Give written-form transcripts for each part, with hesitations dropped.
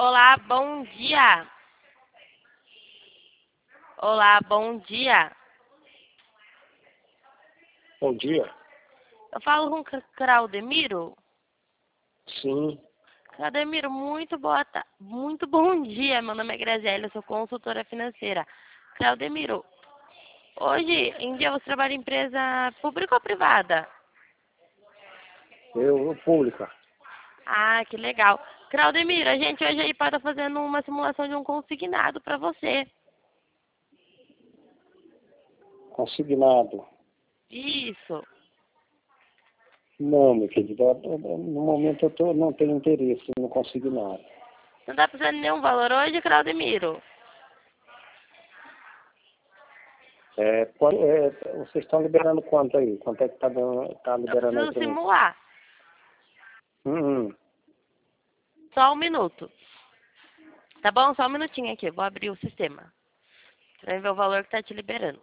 Olá, bom dia. Olá, bom dia. Bom dia. Eu falo com o Claudemiro. Sim. Claudemiro, muito bom dia. Meu nome é Graziela, eu sou consultora financeira. Claudemiro, hoje em dia você trabalha em empresa pública ou privada? Eu, pública. Ah, que legal. Claudemiro, a gente hoje aí pode estar fazendo uma simulação de um consignado para você. Consignado. Isso. Não, meu querido. No momento não tenho interesse no consignado. Não está precisando de nenhum valor hoje, Claudemiro? Vocês estão liberando quanto aí? Quanto é que tá Eu liberando aí preciso para mim? simular. Só um minuto. Tá bom? Só um minutinho aqui. Vou abrir o sistema. Pra ver o valor que tá te liberando.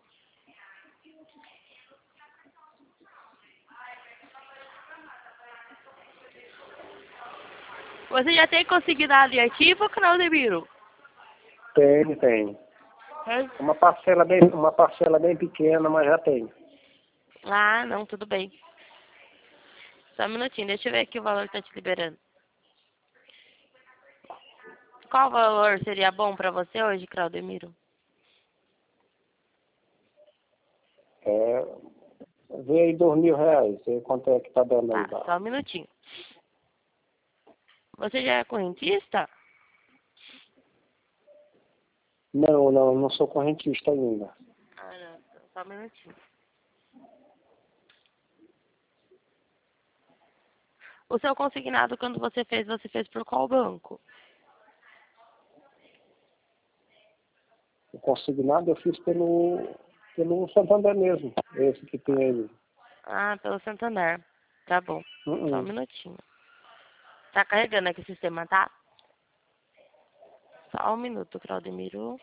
Você já tem consignado em ativo, Claudemiro? Tenho. Uma parcela bem pequena, mas já tenho. Ah, não, tudo bem. Só um minutinho. Deixa eu ver aqui o valor que tá te liberando. Qual valor seria bom pra você hoje, Claudemiro? Vê aí R$ 2.000. Vê quanto é que tá dando aí. Tá, só um minutinho. Você já é correntista? Não sou correntista ainda. Ah, não. Só um minutinho. O seu consignado, quando você fez por qual banco? O consignado eu fiz pelo Santander mesmo. Esse que tem aí. Ah, pelo Santander. Tá bom. Só um minutinho. Tá carregando aqui o sistema, tá? Só um minuto, Claudemiro.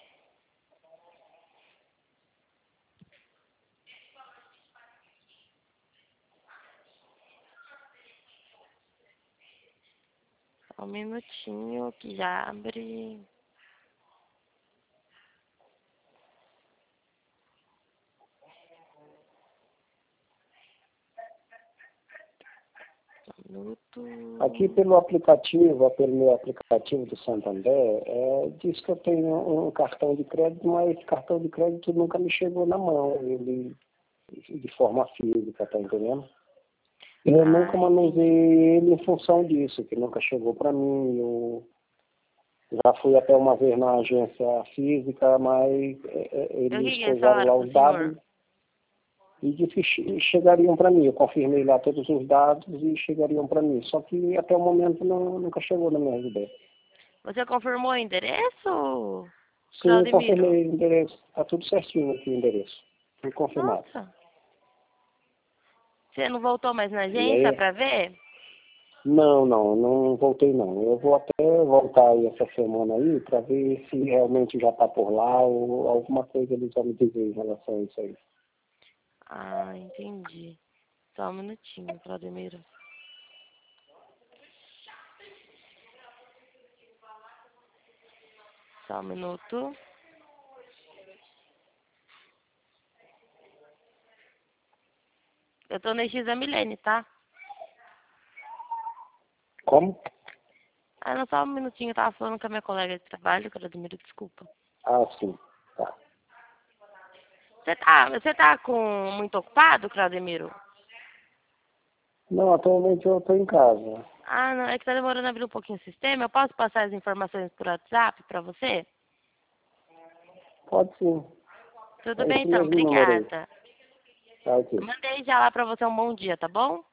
Só um minutinho que já abre. Só um minuto. Aqui pelo meu aplicativo do Santander, diz que eu tenho um cartão de crédito, mas esse cartão de crédito nunca me chegou na mão, ele de forma física, tá entendendo? Eu nunca manusei ele em função disso, que nunca chegou para mim. Eu já fui até uma vez na agência física, mas eles puseram lá os dados e disse que chegariam para mim. Eu confirmei lá todos os dados e chegariam para mim. Só que até o momento nunca chegou na minha residência. Você confirmou o endereço, Sim, eu Claudemiro? confirmei o endereço. Está tudo certinho aqui o endereço. Foi confirmado. Nossa. Você não voltou mais na E agência aí, pra ver? não voltei não. Eu vou até voltar aí essa semana aí para ver se realmente já está por lá ou alguma coisa eles vão me dizer em relação a isso aí. Ah, entendi. Só um minutinho, Claudemiro. Só um minuto. Eu tô no X da Milene, tá? Como? Ah, não, só um minutinho. Eu tava falando com a minha colega de trabalho, Claudemiro, desculpa. Ah, sim. Tá. Você tá muito ocupado, Claudemiro? Não, atualmente eu estou em casa. Ah, não, é que tá demorando a abrir um pouquinho o sistema. Eu posso passar as informações por WhatsApp pra você? Pode sim. Tudo É bem, esse então. mesmo número aí. Obrigada. Tá aqui. Eu mandei já lá pra você um bom dia, tá bom?